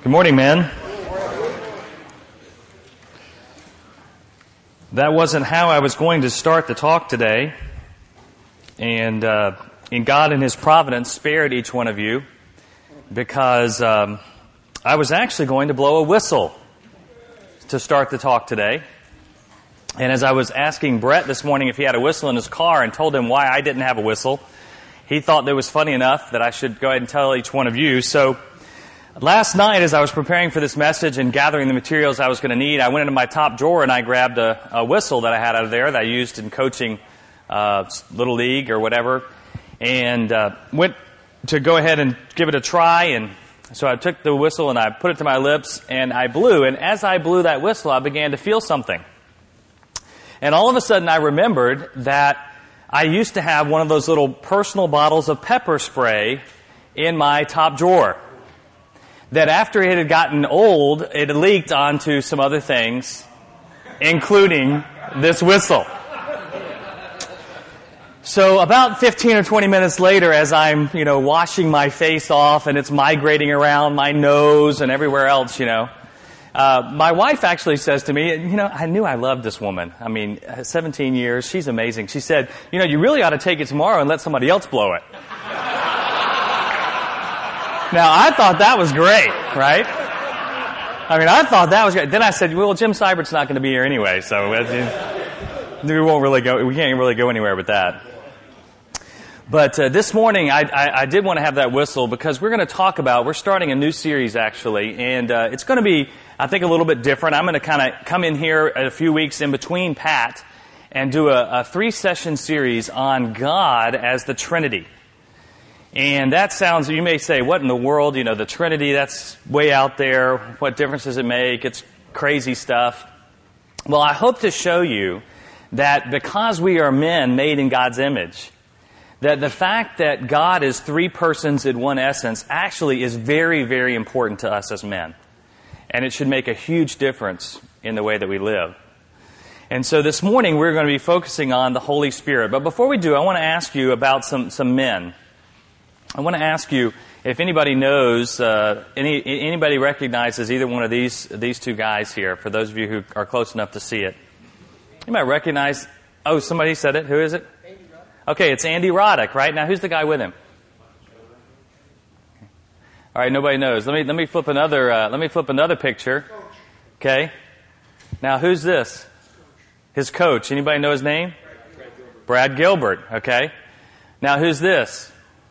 Good morning, men. That wasn't how I was going to start the talk today. And God in His providence spared each one of you because I was actually going to blow a whistle to start the talk today. And as I was asking Brett this morning if he had a whistle in his car and told him why I didn't have a whistle, he thought that was funny enough that I should go ahead and tell each one of you. So last night, as I was preparing for this message and gathering the materials I was going to need, I went into my top drawer and I grabbed a whistle that I had out of there that I used in coaching Little League or whatever, and went to go ahead and give it a try. And so I took the whistle and I put it to my lips and I blew. And as I blew that whistle, I began to feel something. And all of a sudden, I remembered that I used to have one of those little personal bottles of pepper spray in my top drawer. That after it had gotten old, it had leaked onto some other things, including this whistle. So about 15 or 20 minutes later, as I'm, washing my face off and it's migrating around my nose and everywhere else, my wife actually says to me, I knew I loved this woman. 17 years, she's amazing. She said, you really ought to take it tomorrow and let somebody else blow it. Now, I thought that was great, right? I thought that was great. Then I said, well, Jim Seibert's not going to be here anyway, so we can't really go anywhere with that. But this morning, I did want to have that whistle because we're going to talk about, we're starting a new series actually, and it's going to be, I think, a little bit different. I'm going to kind of come in here a few weeks in between Pat and do a 3-session series on God as the Trinity. And that sounds, you may say, what in the world, the Trinity, that's way out there. What difference does it make? It's crazy stuff. Well, I hope to show you that because we are men made in God's image, that the fact that God is 3 persons in one essence actually is very, very important to us as men. And it should make a huge difference in the way that we live. And so this morning we're going to be focusing on the Holy Spirit. But before we do, I want to ask you about some men. I want to ask you if anybody knows, anybody recognizes either one of these 2 guys here, for those of you who are close enough to see it. You might recognize, somebody said it. Who is it? Andy Roddick. Okay, it's Andy Roddick, right? Now, who's the guy with him? All right, nobody knows. Let me flip another picture. Okay. Now, who's this? His coach. Anybody know his name? Brad Gilbert. Okay. Now, who's this?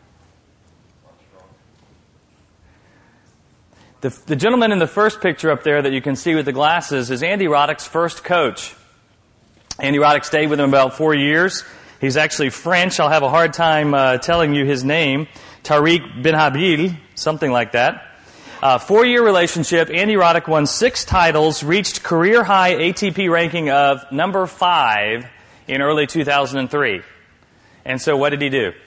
The gentleman in the first picture up there that you can see with the glasses is Andy Roddick's first coach. Andy Roddick stayed with him about 4 years. He's actually French. I'll have a hard time telling you his name. Tariq Benhabil, something like that. 4-year relationship. Andy Roddick won 6 titles, reached career-high ATP ranking of number 5 in early 2003. And so what did he do?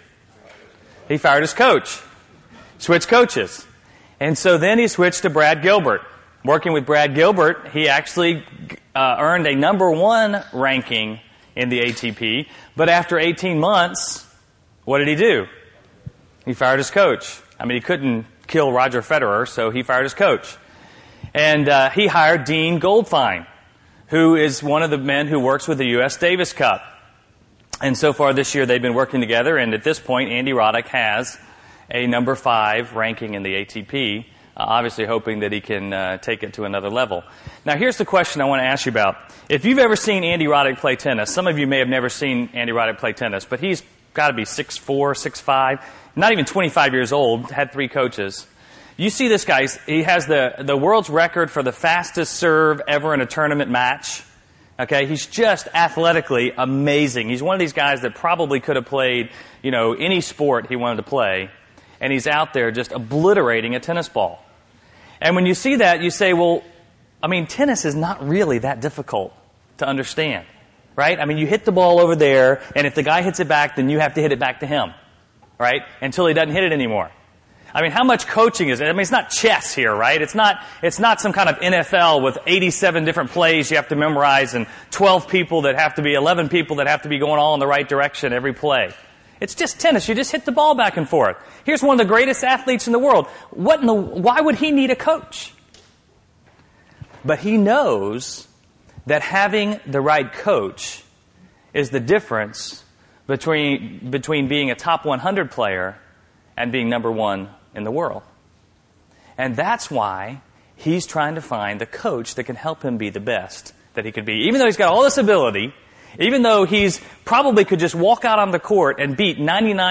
He fired his coach. Switched coaches. And so then he switched to Brad Gilbert. Working with Brad Gilbert, he actually earned a number 1 ranking in the ATP. But after 18 months, what did he do? He fired his coach. He couldn't kill Roger Federer, so he fired his coach. And he hired Dean Goldfine, who is one of the men who works with the U.S. Davis Cup. And so far this year, they've been working together. And at this point, Andy Roddick has a number 5 ranking in the ATP, obviously hoping that he can take it to another level. Now, here's the question I want to ask you about. If you've ever seen Andy Roddick play tennis, some of you may have never seen Andy Roddick play tennis, but he's got to be 6'4", 6'5", not even 25 years old, had 3 coaches. You see this guy, he has the world's record for the fastest serve ever in a tournament match. Okay, he's just athletically amazing. He's one of these guys that probably could have played, any sport he wanted to play. And he's out there just obliterating a tennis ball. And when you see that, you say, well, tennis is not really that difficult to understand, right? You hit the ball over there, and if the guy hits it back, then you have to hit it back to him, right? Until he doesn't hit it anymore. How much coaching is it? It's not chess here, right? It's not some kind of NFL with 87 different plays you have to memorize and 11 people that have to be going all in the right direction every play. It's just tennis. You just hit the ball back and forth. Here's one of the greatest athletes in the world. Why would he need a coach? But he knows that having the right coach is the difference between being a top 100 player and being number one in the world. And that's why he's trying to find the coach that can help him be the best that he could be. Even though he's got all this ability, even though he's probably could just walk out on the court and beat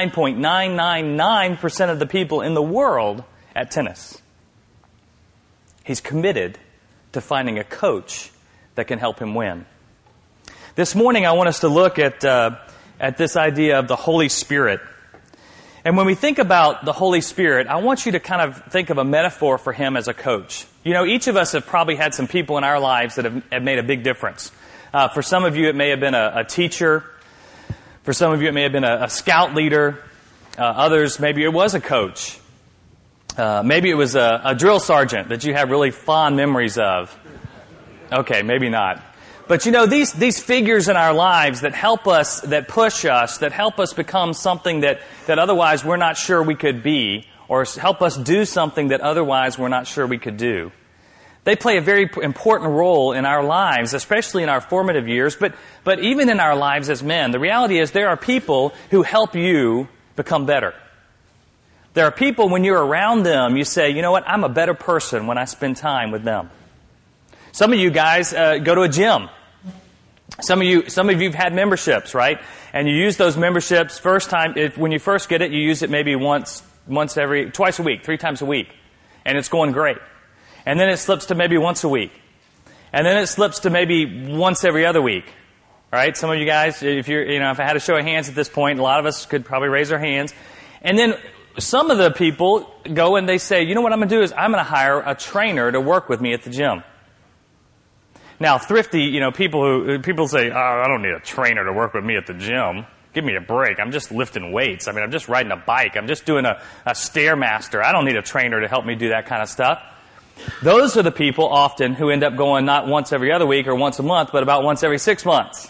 99.999% of the people in the world at tennis. He's committed to finding a coach that can help him win. This morning I want us to look at this idea of the Holy Spirit. And when we think about the Holy Spirit, I want you to kind of think of a metaphor for Him as a coach. You know, each of us have probably had some people in our lives that have made a big difference. For some of you, it may have been a teacher. For some of you, it may have been a scout leader. Others, maybe it was a coach. Maybe it was a drill sergeant that you have really fond memories of. Okay, maybe not. But you know, these figures in our lives that help us, that push us, that help us become something that otherwise we're not sure we could be, or help us do something that otherwise we're not sure we could do. They play a very important role in our lives, especially in our formative years, but even in our lives as men. The reality is there are people who help you become better. There are people, when you're around them, you say, you know what, I'm a better person when I spend time with them. Some of you guys go to a gym. Some of you have had memberships, right? And you use those memberships when you first get it, you use it maybe twice a week, 3 times a week. And it's going great. And then it slips to maybe once a week. And then it slips to maybe once every other week. All right? Some of you guys, if I had a show of hands at this point, a lot of us could probably raise our hands. And then some of the people go and they say, you know what I'm going to do is I'm going to hire a trainer to work with me at the gym. Now, thrifty, people say, oh, I don't need a trainer to work with me at the gym. Give me a break. I'm just lifting weights. I'm just riding a bike. I'm just doing a Stairmaster. I don't need a trainer to help me do that kind of stuff. Those are the people often who end up going not once every other week or once a month, but about once every 6 months.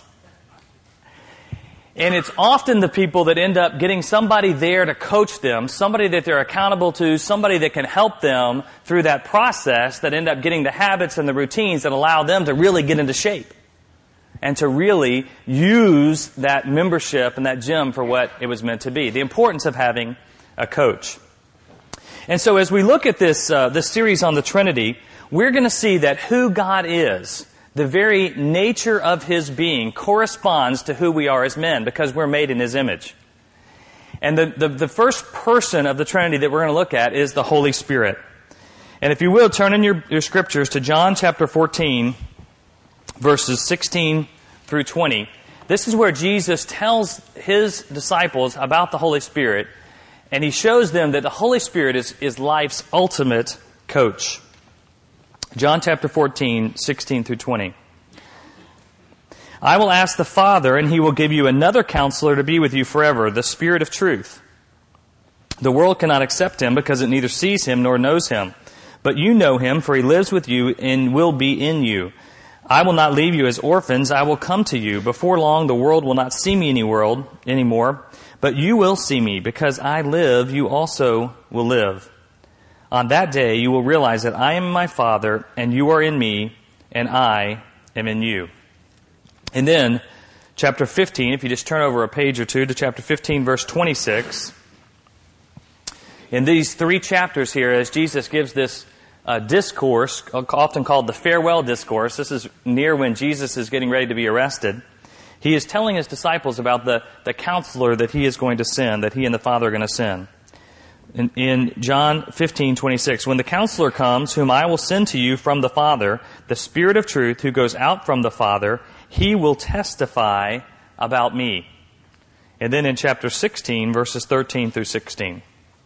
And it's often the people that end up getting somebody there to coach them, somebody that they're accountable to, somebody that can help them through that process, that end up getting the habits and the routines that allow them to really get into shape and to really use that membership and that gym for what it was meant to be. The importance of having a coach. And so as we look at this series on the Trinity, we're going to see that who God is, the very nature of His being, corresponds to who we are as men because we're made in His image. And the first person of the Trinity that we're going to look at is the Holy Spirit. And if you will, turn in your scriptures to John chapter 14, verses 16 through 20. This is where Jesus tells His disciples about the Holy Spirit, and He shows them that the Holy Spirit is life's ultimate coach. John chapter 14, 16 through 20. I will ask the Father, and He will give you another counselor to be with you forever, the Spirit of truth. The world cannot accept Him because it neither sees Him nor knows Him. But you know Him, for He lives with you and will be in you. I will not leave you as orphans. I will come to you. Before long, the world will not see me anymore, but you will see me. Because I live, you also will live. On that day, you will realize that I am in my Father, and you are in me, and I am in you. And then, chapter 15, if you just turn over a page or two to chapter 15, verse 26. In these 3 chapters here, as Jesus gives this discourse, often called the farewell discourse, this is near when Jesus is getting ready to be arrested. He is telling His disciples about the counselor that He is going to send, that He and the Father are going to send. In John 15:26, when the counselor comes, whom I will send to you from the Father, the Spirit of truth who goes out from the Father, He will testify about me. And then in chapter 16, verses 13 through 16.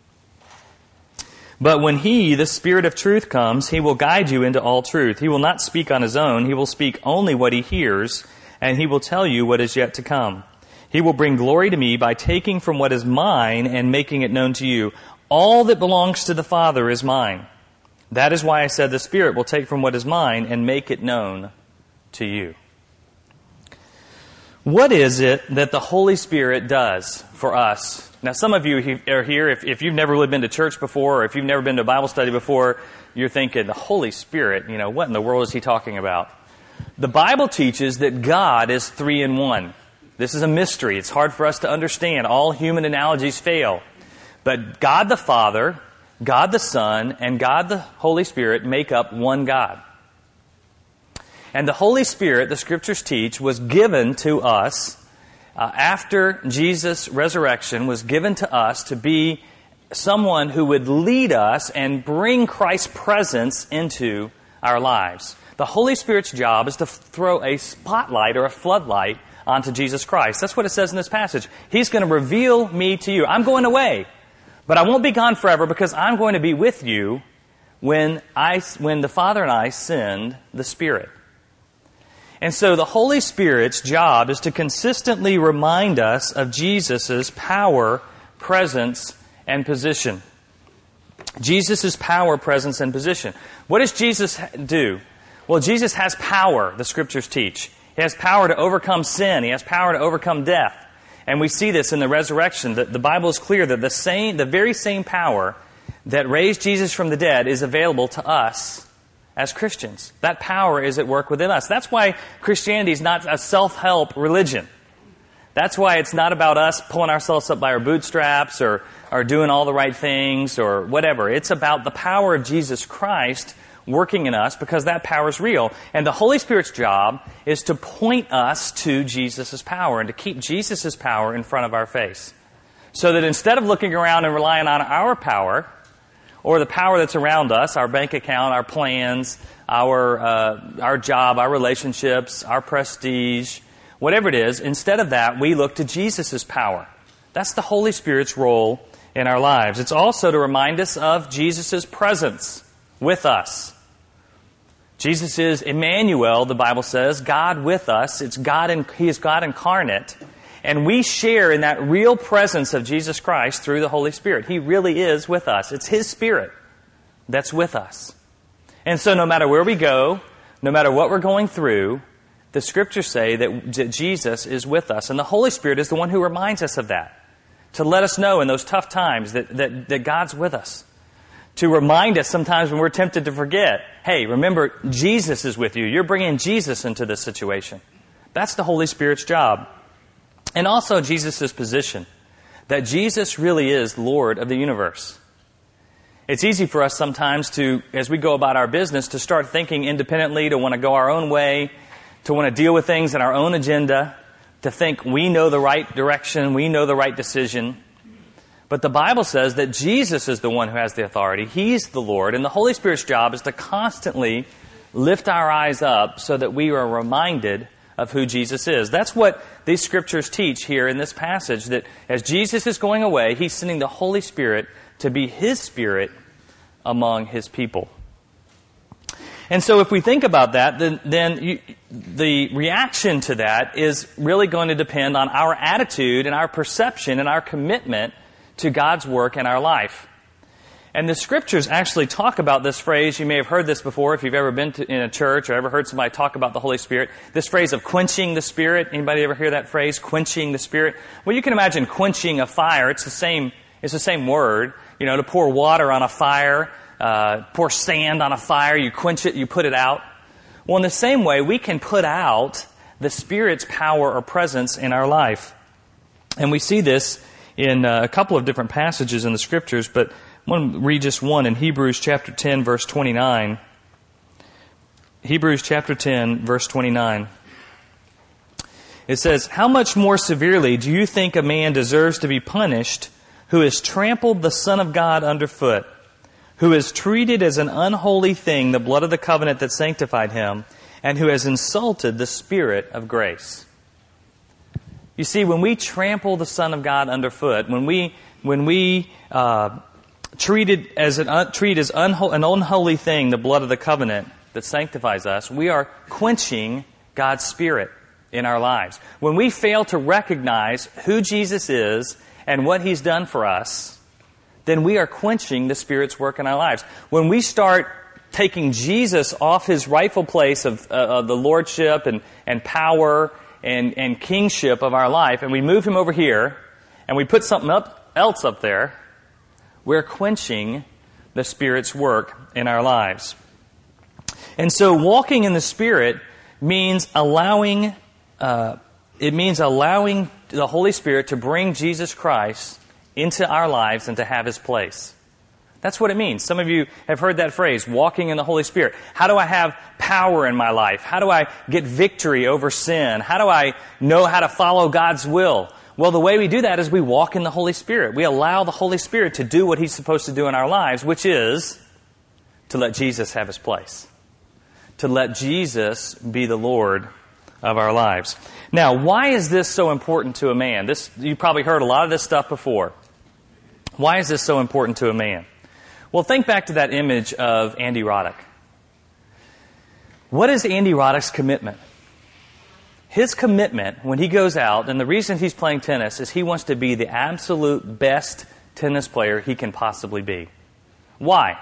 But when He, the Spirit of truth, comes, He will guide you into all truth. He will not speak on His own. He will speak only what He hears, and He will tell you what is yet to come. He will bring glory to me by taking from what is mine and making it known to you. All that belongs to the Father is mine. That is why I said the Spirit will take from what is mine and make it known to you. What is it that the Holy Spirit does for us Now, some of you are here, if you've never really been to church before, or if you've never been to a Bible study before, you're thinking, the Holy Spirit, what in the world is he talking about? The Bible teaches that God is 3 in 1. This is a mystery. It's hard for us to understand. All human analogies fail. But God the Father, God the Son, and God the Holy Spirit make up one God. And the Holy Spirit, the Scriptures teach, was given to us after Jesus' resurrection, was given to us to be someone who would lead us and bring Christ's presence into our lives. The Holy Spirit's job is to throw a spotlight or a floodlight onto Jesus Christ. That's what it says in this passage. He's going to reveal me to you. I'm going away, but I won't be gone forever because I'm going to be with you when the Father and I send the Spirit. And so the Holy Spirit's job is to consistently remind us of Jesus' power, presence, and position. Jesus' power, presence, and position. What does Jesus do? Well, Jesus has power, the Scriptures teach. He has power to overcome sin. He has power to overcome death. And we see this in the resurrection. The Bible is clear that the very same power that raised Jesus from the dead is available to us as Christians. That power is at work within us. That's why Christianity is not a self-help religion. That's why it's not about us pulling ourselves up by our bootstraps or doing all the right things or whatever. It's about the power of Jesus Christ working in us because that power is real. And the Holy Spirit's job is to point us to Jesus' power and to keep Jesus' power in front of our face. So that instead of looking around and relying on our power or the power that's around us, our bank account, our plans, our job, our relationships, our prestige, whatever it is, instead of that, we look to Jesus' power. That's the Holy Spirit's role in our lives. It's also to remind us of Jesus' presence with us. Jesus is Emmanuel, the Bible says, God with us. He is God incarnate. And we share in that real presence of Jesus Christ through the Holy Spirit. He really is with us. It's His Spirit that's with us. And so no matter where we go, no matter what we're going through, the Scriptures say that Jesus is with us. And the Holy Spirit is the one who reminds us of that. To let us know in those tough times that God's with us. To remind us sometimes when we're tempted to forget, hey, remember, Jesus is with you. You're bringing Jesus into this situation. That's the Holy Spirit's job. And also Jesus' position, that Jesus really is Lord of the universe. It's easy for us sometimes to, as we go about our business, to start thinking independently, to want to go our own way, to want to deal with things in our own agenda, to think we know the right direction, we know the right decision. But the Bible says that Jesus is the one who has the authority. He's the Lord. And the Holy Spirit's job is to constantly lift our eyes up so that we are reminded of who Jesus is. That's what these Scriptures teach here in this passage, that as Jesus is going away, He's sending the Holy Spirit to be His Spirit among His people. And so if we think about that, then the reaction to that is really going to depend on our attitude and our perception and our commitment to God's work in our life. And the Scriptures actually talk about this phrase. You may have heard this before if you've ever been in a church or ever heard somebody talk about the Holy Spirit. This phrase of quenching the Spirit. Anybody ever hear that phrase, quenching the Spirit? Well, you can imagine quenching a fire. It's the same word. To pour water on a fire, pour sand on a fire, you quench it, you put it out. Well, in the same way, we can put out the Spirit's power or presence in our life. And we see this in a couple of different passages in the Scriptures, but I want to read just one in Hebrews chapter 10, verse 29. Hebrews chapter 10, verse 29. It says, "How much more severely do you think a man deserves to be punished who has trampled the Son of God underfoot, who has treated as an unholy thing the blood of the covenant that sanctified him, and who has insulted the Spirit of grace?" You see, when we trample the Son of God underfoot, when we treat as an unholy thing the blood of the covenant that sanctifies us, we are quenching God's Spirit in our lives. When we fail to recognize who Jesus is and what He's done for us, then we are quenching the Spirit's work in our lives. When we start taking Jesus off His rightful place of the lordship and power and kingship of our life, and we move Him over here, and we put something up else up there, we're quenching the Spirit's work in our lives. And so walking in the Spirit means allowing the Holy Spirit to bring Jesus Christ into our lives and to have His place. That's what it means. Some of you have heard that phrase, walking in the Holy Spirit. How do I have power in my life? How do I get victory over sin? How do I know how to follow God's will? Well, the way we do that is we walk in the Holy Spirit. We allow the Holy Spirit to do what He's supposed to do in our lives, which is to let Jesus have His place. To let Jesus be the Lord of our lives. Now, why is this so important to a man? You probably heard a lot of this stuff before. Why is this so important to a man? Well, think back to that image of Andy Roddick. What is Andy Roddick's commitment? His commitment when he goes out, and the reason he's playing tennis, is he wants to be the absolute best tennis player he can possibly be. Why?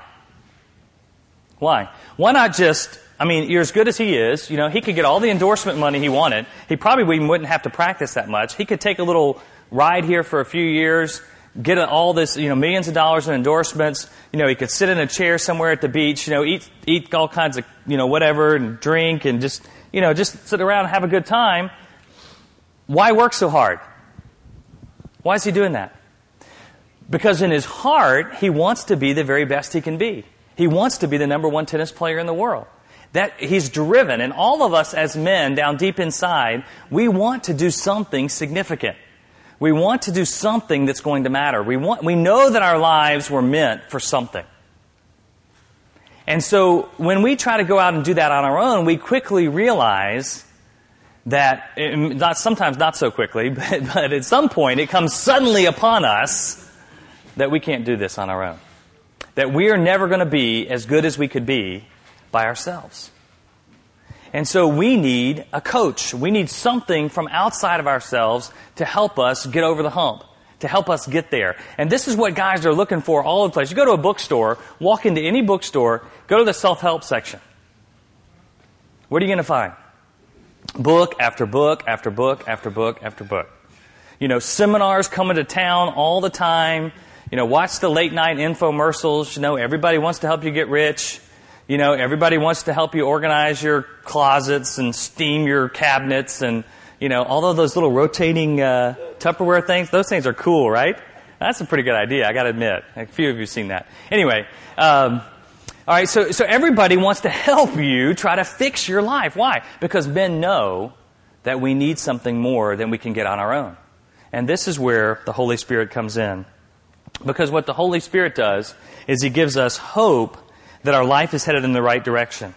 Why? Why not just, you're as good as he is. He could get all the endorsement money he wanted. He probably wouldn't have to practice that much. He could take a little ride here for a few years, get all this, millions of dollars in endorsements. He could sit in a chair somewhere at the beach, eat all kinds of, whatever, and drink, and just sit around and have a good time. Why work so hard? Why is he doing that? Because in his heart, he wants to be the very best he can be. He wants to be the number one tennis player in the world. That he's driven, and all of us as men down deep inside, we want to do something significant. We want to do something that's going to matter. We know that our lives were meant for something. And so when we try to go out and do that on our own, we quickly realize that, sometimes not so quickly, but at some point it comes suddenly upon us that we can't do this on our own. That we are never going to be as good as we could be by ourselves. And so we need a coach. We need something from outside of ourselves to help us get over the hump, to help us get there. And this is what guys are looking for all over the place. You go to a bookstore, walk into any bookstore, go to the self-help section. What are you going to find? Book after book after book after book after book. Seminars coming to town all the time. Watch the late night infomercials. Everybody wants to help you get rich. Everybody wants to help you organize your closets and steam your cabinets and, although those little rotating Tupperware things, those things are cool, right? That's a pretty good idea, I gotta admit. A few of you have seen that. Anyway, all right, so everybody wants to help you try to fix your life. Why? Because men know that we need something more than we can get on our own. And this is where the Holy Spirit comes in. Because what the Holy Spirit does is He gives us hope that our life is headed in the right direction.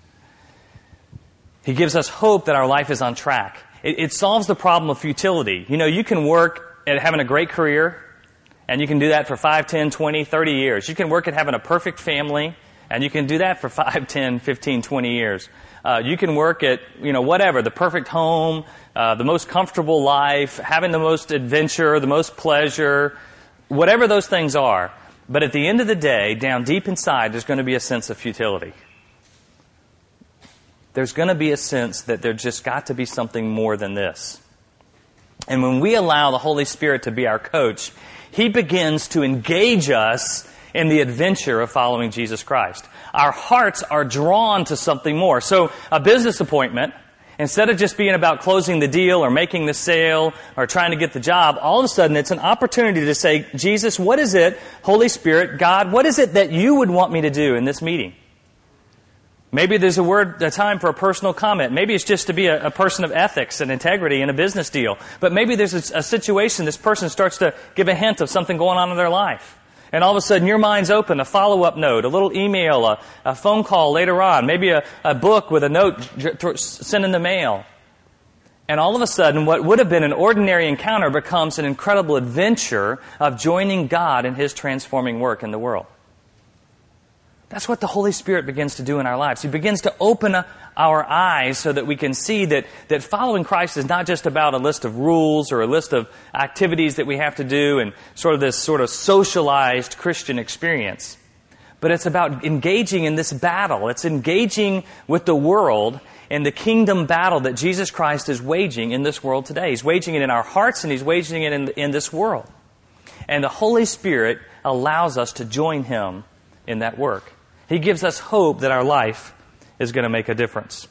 He gives us hope that our life is on track. It solves the problem of futility. You can work at having a great career, and you can do that for 5, 10, 20, 30 years. You can work at having a perfect family, and you can do that for 5, 10, 15, 20 years. You can work at, whatever, the perfect home, the most comfortable life, having the most adventure, the most pleasure, whatever those things are. But at the end of the day, down deep inside, there's going to be a sense of futility. There's going to be a sense that there's just got to be something more than this. And when we allow the Holy Spirit to be our coach, He begins to engage us in the adventure of following Jesus Christ. Our hearts are drawn to something more. So a business appointment, instead of just being about closing the deal or making the sale or trying to get the job, all of a sudden it's an opportunity to say, Jesus, what is it, Holy Spirit, God, what is it that you would want me to do in this meeting? Maybe there's a time for a personal comment. Maybe it's just to be a person of ethics and integrity in a business deal. But maybe there's a situation, this person starts to give a hint of something going on in their life. And all of a sudden your mind's open, a follow-up note, a little email, a phone call later on, maybe a book with a note sent in the mail. And all of a sudden what would have been an ordinary encounter becomes an incredible adventure of joining God in His transforming work in the world. That's what the Holy Spirit begins to do in our lives. He begins to open our eyes so that we can see that following Christ is not just about a list of rules or a list of activities that we have to do and this socialized Christian experience. But it's about engaging in this battle. It's engaging with the world in the kingdom battle that Jesus Christ is waging in this world today. He's waging it in our hearts and He's waging it in this world. And the Holy Spirit allows us to join Him in that work. He gives us hope that our life is going to make a difference.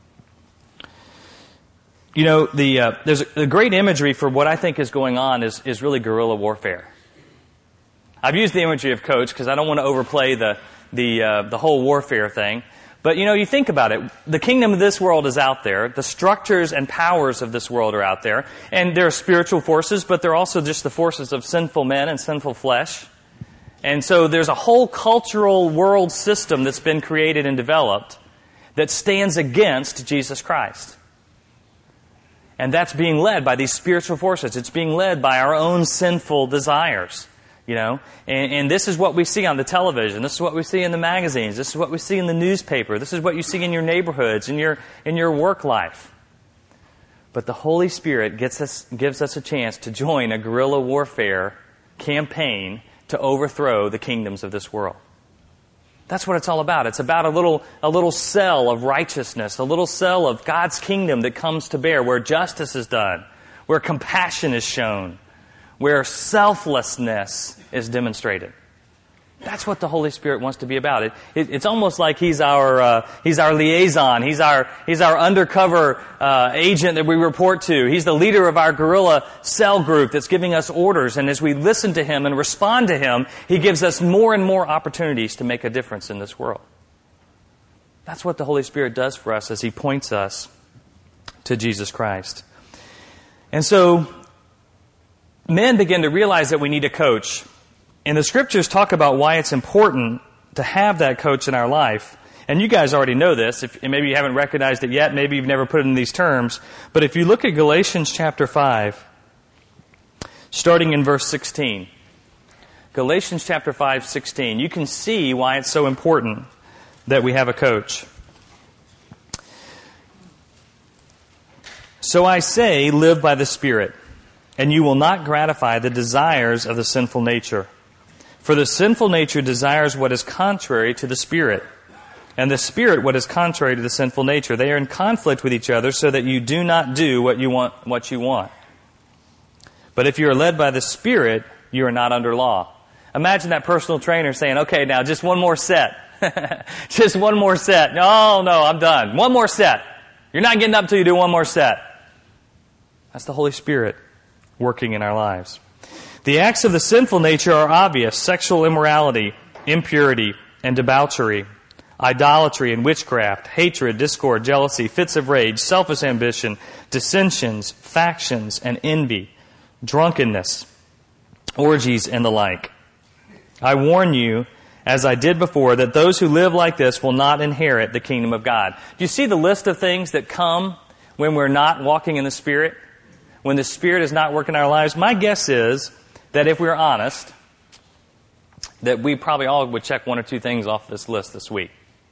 You know, there's a great imagery for what I think is going on is really guerrilla warfare. I've used the imagery of Coach because I don't want to overplay the whole warfare thing. But, you know, you think about it. The kingdom of this world is out there. The structures and powers of this world are out there. And there are spiritual forces, but they're also just the forces of sinful men and sinful flesh. And so there's a whole cultural world system that's been created and developed that stands against Jesus Christ. And that's being led by these spiritual forces. It's being led by our own sinful desires. You know, and this is what we see on the television. This is what we see in the magazines. This is what we see in the newspaper. This is what you see in your neighborhoods, in your work life. But the Holy Spirit gives us a chance to join a guerrilla warfare campaign to overthrow the kingdoms of this world. That's what it's all about. It's about a little cell of righteousness, a little cell of God's kingdom that comes to bear, where justice is done, where compassion is shown, where selflessness is demonstrated. That's what the Holy Spirit wants to be about. It's almost like He's our liaison. He's our undercover agent that we report to. He's the leader of our guerrilla cell group that's giving us orders. And as we listen to Him and respond to Him, He gives us more and more opportunities to make a difference in this world. That's what the Holy Spirit does for us as He points us to Jesus Christ. And so men begin to realize that we need a coach. And the Scriptures talk about why it's important to have that coach in our life. And you guys already know this. And maybe you haven't recognized it yet. Maybe you've never put it in these terms. But if you look at Galatians chapter 5, starting in verse 16. Galatians chapter 5, 16. You can see why it's so important that we have a coach. So I say, live by the Spirit, and you will not gratify the desires of the sinful nature. For the sinful nature desires what is contrary to the Spirit, and the Spirit what is contrary to the sinful nature. They are in conflict with each other, so that you do not do what you want. But if you are led by the Spirit, you are not under law. Imagine that personal trainer saying, okay, now just one more set. Just one more set. No, I'm done. One more set. You're not getting up till you do one more set. That's the Holy Spirit working in our lives. The acts of the sinful nature are obvious: sexual immorality, impurity, and debauchery, idolatry and witchcraft, hatred, discord, jealousy, fits of rage, selfish ambition, dissensions, factions, and envy, drunkenness, orgies, and the like. I warn you, as I did before, that those who live like this will not inherit the kingdom of God. Do you see the list of things that come when we're not walking in the Spirit? When the Spirit is not working in our lives? My guess is that if we're honest, that we probably all would check one or two things off this list this week.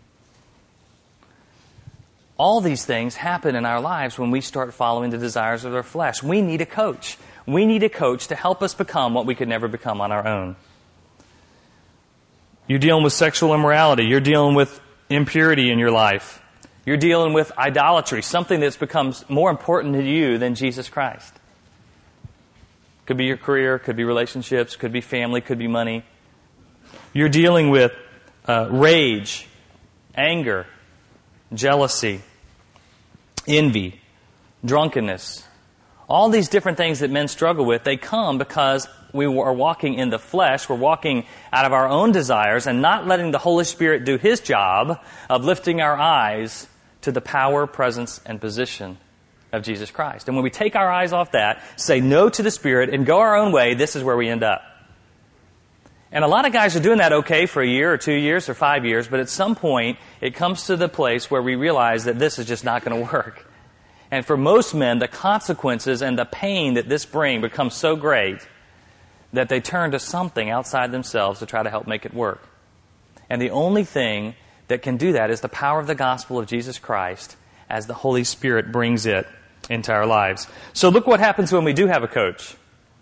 All these things happen in our lives when we start following the desires of our flesh. We need a coach. We need a coach to help us become what we could never become on our own. You're dealing with sexual immorality. You're dealing with impurity in your life. You're dealing with idolatry, something that's becomes more important to you than Jesus Christ. Could be your career, could be relationships, could be family, could be money. You're dealing with rage, anger, jealousy, envy, drunkenness. All these different things that men struggle with, they come because we are walking in the flesh. We're walking out of our own desires and not letting the Holy Spirit do His job of lifting our eyes to the power, presence, and position of Jesus Christ. And when we take our eyes off that, say no to the Spirit, and go our own way, this is where we end up. And a lot of guys are doing that okay for a year or 2 years or 5 years, but at some point, it comes to the place where we realize that this is just not going to work. And for most men, the consequences and the pain that this brings becomes so great that they turn to something outside themselves to try to help make it work. And the only thing that can do that is the power of the gospel of Jesus Christ as the Holy Spirit brings it into our lives. So look what happens when we do have a coach.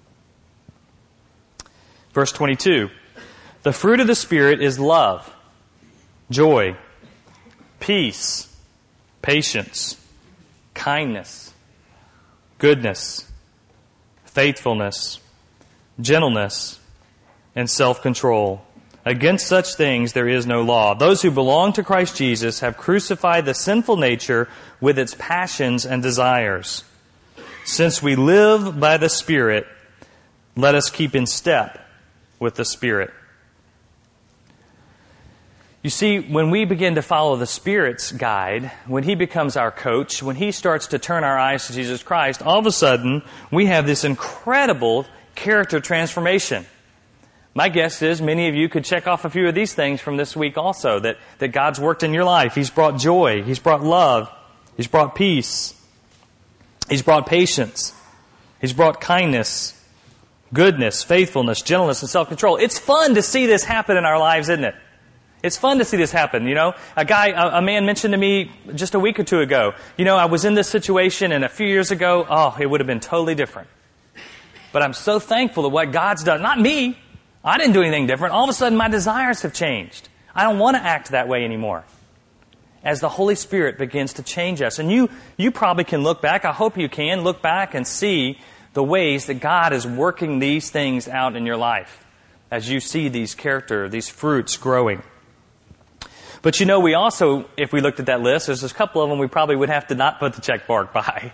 Verse 22. The fruit of the Spirit is love, joy, peace, patience, kindness, goodness, faithfulness, gentleness, and self-control. Against such things there is no law. Those who belong to Christ Jesus have crucified the sinful nature with its passions and desires. Since we live by the Spirit, let us keep in step with the Spirit. You see, when we begin to follow the Spirit's guide, when He becomes our coach, when He starts to turn our eyes to Jesus Christ, all of a sudden we have this incredible character transformation. My guess is many of you could check off a few of these things from this week also, that God's worked in your life. He's brought joy. He's brought love. He's brought peace. He's brought patience. He's brought kindness, goodness, faithfulness, gentleness, and self-control. It's fun to see this happen in our lives, isn't it? It's fun to see this happen. You know, a man mentioned to me just a week or two ago, you know, I was in this situation and a few years ago, it would have been totally different. But I'm so thankful to what God's done. Not me. I didn't do anything different. All of a sudden my desires have changed. I don't want to act that way anymore. As the Holy Spirit begins to change us. And you probably can look back, I hope you can, look back and see the ways that God is working these things out in your life. As you see these fruits growing. But you know, we also, if we looked at that list, there's a couple of them we probably would have to not put the check mark by.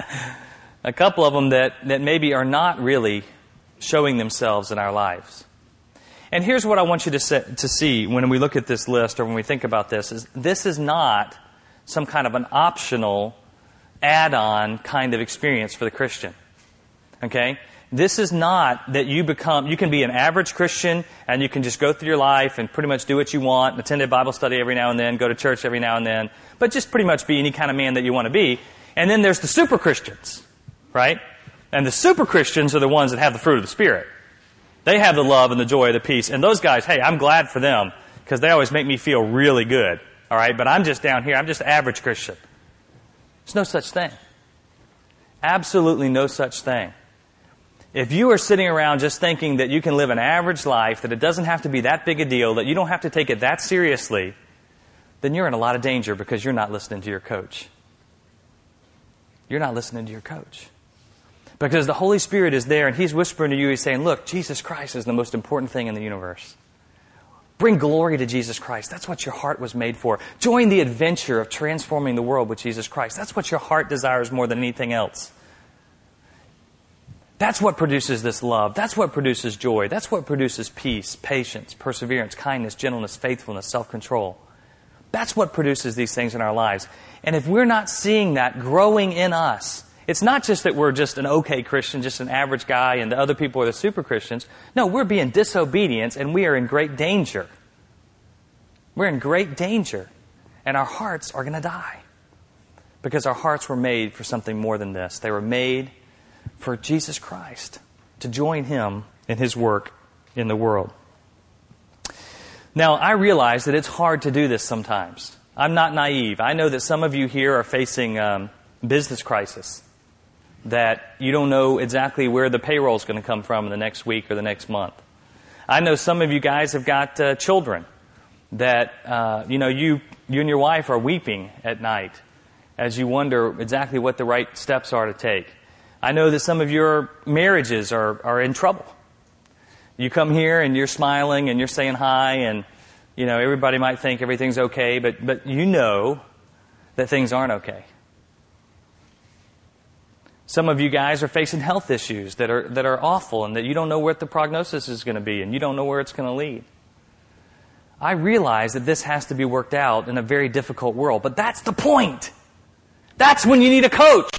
A couple of them that maybe are not really showing themselves in our lives. And here's what I want you to see when we look at this list or when we think about this is not some kind of an optional add-on kind of experience for the Christian. Okay? This is not that you can be an average Christian and you can just go through your life and pretty much do what you want, and attend a Bible study every now and then, go to church every now and then, but just pretty much be any kind of man that you want to be. And then there's the super Christians, right? And the super Christians are the ones that have the fruit of the Spirit. They have the love and the joy, the peace. And those guys, hey, I'm glad for them because they always make me feel really good. All right? But I'm just down here. I'm just average Christian. There's no such thing. Absolutely no such thing. If you are sitting around just thinking that you can live an average life, that it doesn't have to be that big a deal, that you don't have to take it that seriously, then you're in a lot of danger because you're not listening to your coach. You're not listening to your coach. Because the Holy Spirit is there and He's whispering to you, He's saying, look, Jesus Christ is the most important thing in the universe. Bring glory to Jesus Christ. That's what your heart was made for. Join the adventure of transforming the world with Jesus Christ. That's what your heart desires more than anything else. That's what produces this love. That's what produces joy. That's what produces peace, patience, perseverance, kindness, gentleness, faithfulness, self-control. That's what produces these things in our lives. And if we're not seeing that growing in us, it's not just that we're just an okay Christian, just an average guy, and the other people are the super Christians. No, we're being disobedient, and we are in great danger. We're in great danger, and our hearts are going to die. Because our hearts were made for something more than this. They were made for Jesus Christ, to join Him in His work in the world. Now, I realize that it's hard to do this sometimes. I'm not naive. I know that some of you here are facing business crisis, that you don't know exactly where the payroll is going to come from in the next week or the next month. I know some of you guys have got children that, you and your wife are weeping at night as you wonder exactly what the right steps are to take. I know that some of your marriages are in trouble. You come here and you're smiling and you're saying hi and, everybody might think everything's okay, but you know that things aren't okay. Some of you guys are facing health issues that are awful and that you don't know what the prognosis is going to be and you don't know where it's going to lead. I realize that this has to be worked out in a very difficult world, but that's the point. That's when you need a coach.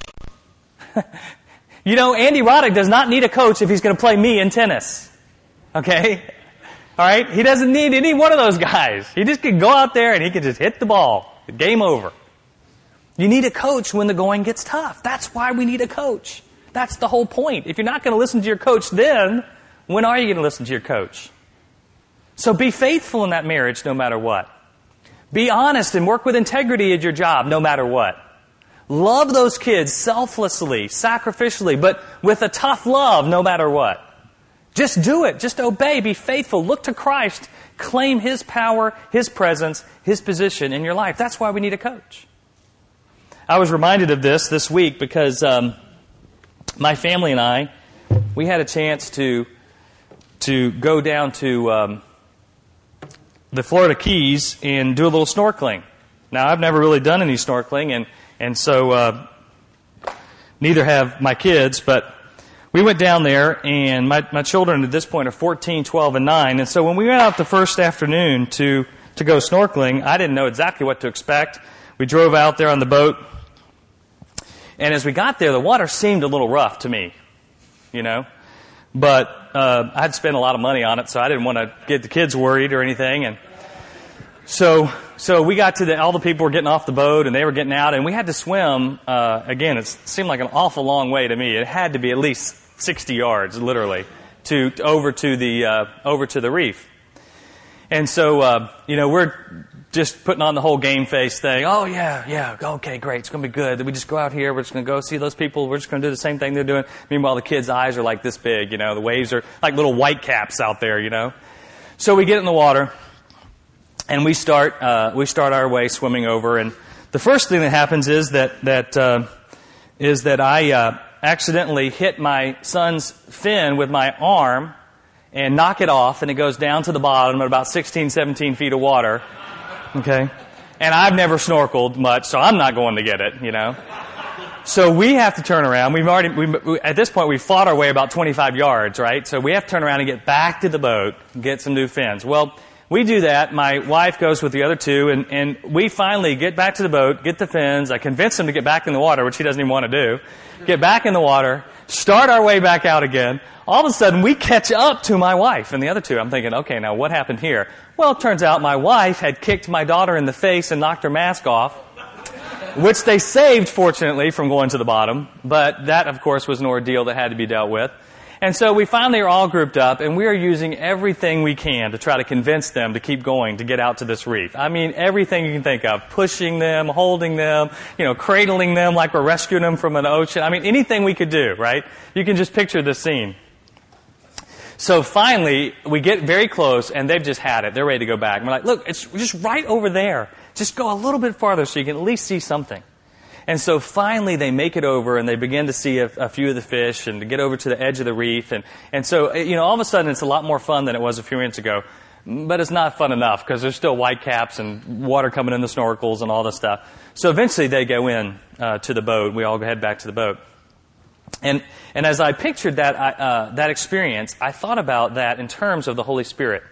Andy Roddick does not need a coach if he's going to play me in tennis. Okay? All right? He doesn't need any one of those guys. He just can go out there and he can just hit the ball. Game over. You need a coach when the going gets tough. That's why we need a coach. That's the whole point. If you're not going to listen to your coach then, when are you going to listen to your coach? So be faithful in that marriage no matter what. Be honest and work with integrity at your job no matter what. Love those kids selflessly, sacrificially, but with a tough love no matter what. Just do it. Just obey. Be faithful. Look to Christ. Claim His power, His presence, His position in your life. That's why we need a coach. I was reminded of this week because my family and I, we had a chance to to go down to the Florida Keys and do a little snorkeling. Now, I've never really done any snorkeling, and so neither have my kids, but we went down there, and my children at this point are 14, 12, and 9, and so when we went out the first afternoon to go snorkeling, I didn't know exactly what to expect. We drove out there on the boat, and as we got there, the water seemed a little rough to me, you know, but I'd spent a lot of money on it, so I didn't want to get the kids worried or anything, and so we got to all the people were getting off the boat, and they were getting out, and we had to swim. Again, it seemed like an awful long way to me. It had to be at least 60 yards, literally, over to the reef. And so, we're just putting on the whole game face thing. Oh, yeah, okay, great, it's going to be good. We just go out here, we're just going to go see those people, we're just going to do the same thing they're doing. Meanwhile, the kids' eyes are like this big, the waves are like little white caps out there, So we get in the water, and we start our way swimming over, and the first thing that happens is that I accidentally hit my son's fin with my arm and knock it off, and it goes down to the bottom at about 16, 17 feet of water. Okay? And I've never snorkeled much, so I'm not going to get it, So we have to turn around. At this point, we've fought our way about 25 yards, right? So we have to turn around and get back to the boat and get some new fins. Well, we do that. My wife goes with the other two, and we finally get back to the boat, get the fins. I convince them to get back in the water, which he doesn't even want to do. Get back in the water, start our way back out again. All of a sudden, we catch up to my wife and the other two. I'm thinking, okay, now what happened here? Well, it turns out my wife had kicked my daughter in the face and knocked her mask off, which they saved, fortunately, from going to the bottom. But that, of course, was an ordeal that had to be dealt with. And so we finally are all grouped up, and we are using everything we can to try to convince them to keep going, to get out to this reef. I mean, everything you can think of. Pushing them, holding them, cradling them like we're rescuing them from an ocean. I mean, anything we could do, right? You can just picture this scene. So finally, we get very close, and they've just had it. They're ready to go back. And we're like, look, it's just right over there. Just go a little bit farther so you can at least see something. And so finally they make it over, and they begin to see a few of the fish and to get over to the edge of the reef. And so, all of a sudden it's a lot more fun than it was a few minutes ago. But it's not fun enough because there's still white caps and water coming in the snorkels and all this stuff. So eventually they go in to the boat. We all head back to the boat. And as I pictured that experience, I thought about that in terms of the Holy Spirit.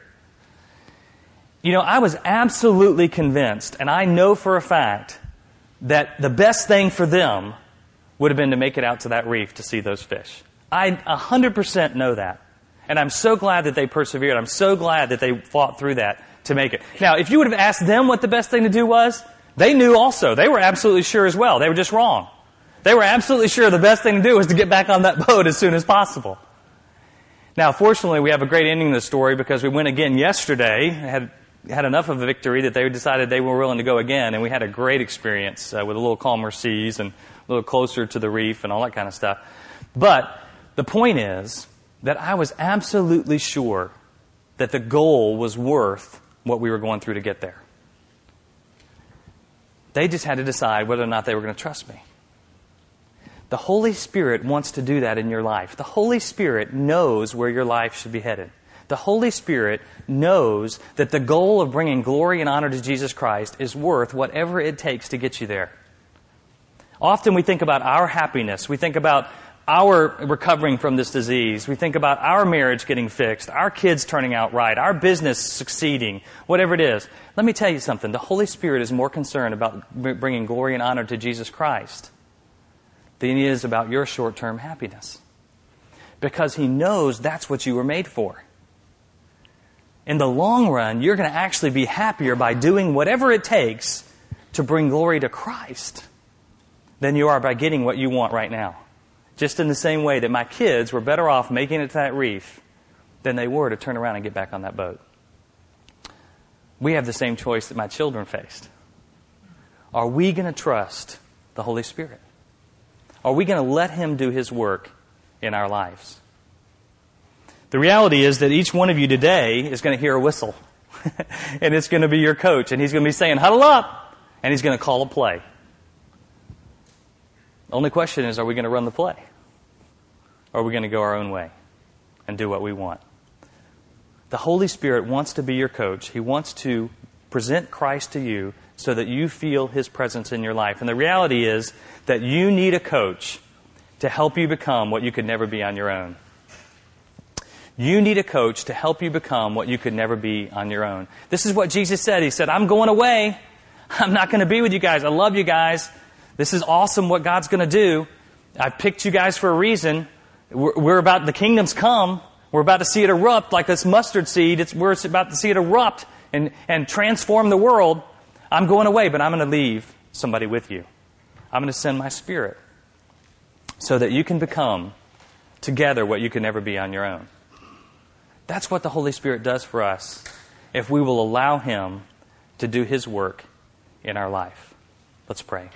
I was absolutely convinced, and I know for a fact, that the best thing for them would have been to make it out to that reef to see those fish. I 100% know that. And I'm so glad that they persevered. I'm so glad that they fought through that to make it. Now, if you would have asked them what the best thing to do was, they knew also. They were absolutely sure as well. They were just wrong. They were absolutely sure the best thing to do was to get back on that boat as soon as possible. Now, fortunately, we have a great ending to the story because we went again yesterday, had enough of a victory that they decided they were willing to go again, and we had a great experience with a little calmer seas and a little closer to the reef and all that kind of stuff. But the point is that I was absolutely sure that the goal was worth what we were going through to get there. They just had to decide whether or not they were going to trust me. The Holy Spirit wants to do that in your life. The Holy Spirit knows where your life should be headed. The Holy Spirit knows that the goal of bringing glory and honor to Jesus Christ is worth whatever it takes to get you there. Often we think about our happiness. We think about our recovering from this disease. We think about our marriage getting fixed, our kids turning out right, our business succeeding, whatever it is. Let me tell you something. The Holy Spirit is more concerned about bringing glory and honor to Jesus Christ than He is about your short-term happiness. Because He knows that's what you were made for. In the long run, you're going to actually be happier by doing whatever it takes to bring glory to Christ than you are by getting what you want right now. Just in the same way that my kids were better off making it to that reef than they were to turn around and get back on that boat. We have the same choice that my children faced. Are we going to trust the Holy Spirit? Are we going to let Him do His work in our lives? The reality is that each one of you today is going to hear a whistle. And it's going to be your coach. And he's going to be saying, huddle up. And he's going to call a play. The only question is, are we going to run the play? Or are we going to go our own way and do what we want? The Holy Spirit wants to be your coach. He wants to present Christ to you so that you feel His presence in your life. And the reality is that you need a coach to help you become what you could never be on your own. You need a coach to help you become what you could never be on your own. This is what Jesus said. He said, I'm going away. I'm not going to be with you guys. I love you guys. This is awesome what God's going to do. I've picked you guys for a reason. We're about, the kingdom's come. We're about to see it erupt like this mustard seed. We're about to see it erupt and transform the world. I'm going away, but I'm going to leave somebody with you. I'm going to send my Spirit so that you can become together what you can never be on your own. That's what the Holy Spirit does for us if we will allow Him to do His work in our life. Let's pray.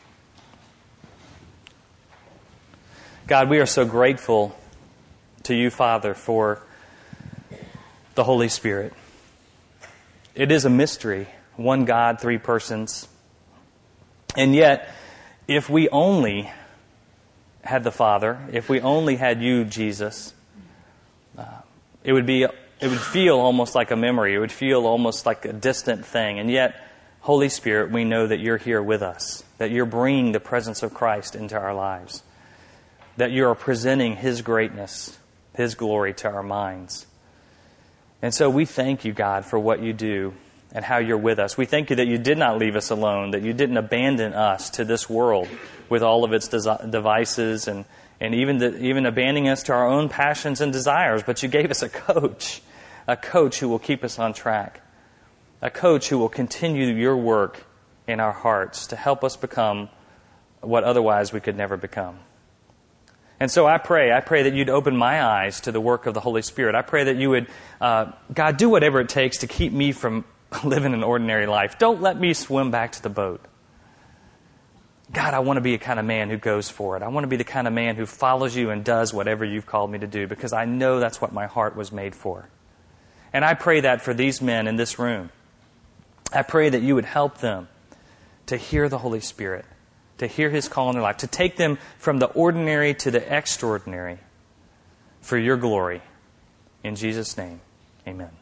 God, we are so grateful to you, Father, for the Holy Spirit. It is a mystery. One God, three persons. And yet, if we only had the Father, if we only had you, Jesus, it would feel almost like a memory. It would feel almost like a distant thing. And yet, Holy Spirit, we know that you're here with us, that you're bringing the presence of Christ into our lives, that you are presenting His greatness, His glory to our minds. And so we thank you, God, for what you do and how you're with us. We thank you that you did not leave us alone, that you didn't abandon us to this world with all of its devices and even abandoning us to our own passions and desires, but you gave us a coach who will keep us on track, a coach who will continue your work in our hearts to help us become what otherwise we could never become. And so I pray that you'd open my eyes to the work of the Holy Spirit. I pray that you would, God, do whatever it takes to keep me from living an ordinary life. Don't let me swim back to the boat. God, I want to be a kind of man who goes for it. I want to be the kind of man who follows you and does whatever you've called me to do, because I know that's what my heart was made for. And I pray that for these men in this room. I pray that you would help them to hear the Holy Spirit, to hear His call in their life, to take them from the ordinary to the extraordinary for your glory. In Jesus' name, amen.